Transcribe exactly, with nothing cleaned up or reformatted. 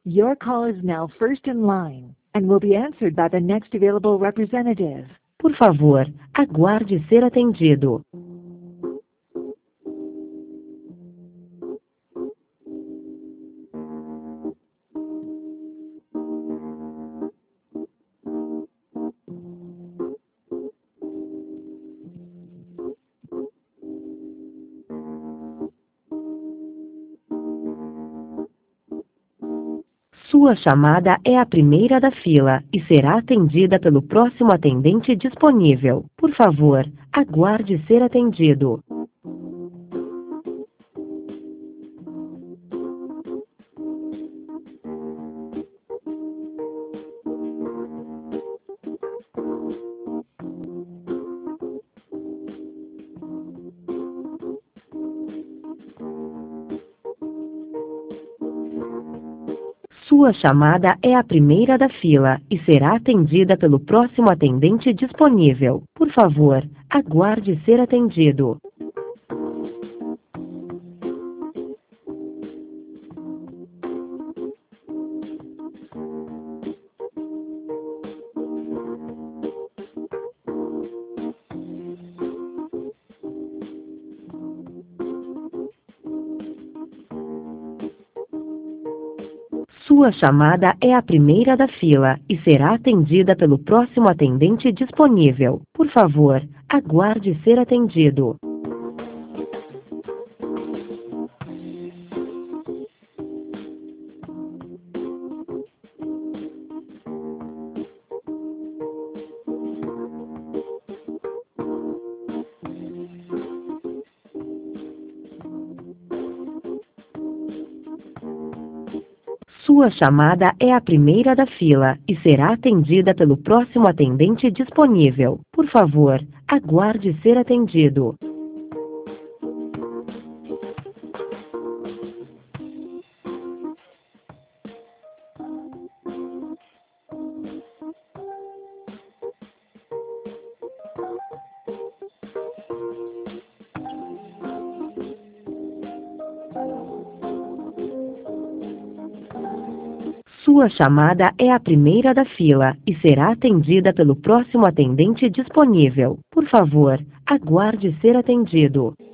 Your call is now first in line and will be answered by the next available representative. Por favor, aguarde ser atendido. Sua chamada é a primeira da fila e será atendida pelo próximo atendente disponível. Por favor, aguarde ser atendido. Sua chamada é a primeira da fila e será atendida pelo próximo atendente disponível. Por favor, aguarde ser atendido. Sua chamada é a primeira da fila e será atendida pelo próximo atendente disponível. Por favor, aguarde ser atendido. Sua chamada é a primeira da fila e será atendida pelo próximo atendente disponível. Por favor, aguarde ser atendido. Sua chamada é a primeira da fila e será atendida pelo próximo atendente disponível. Por favor, aguarde ser atendido.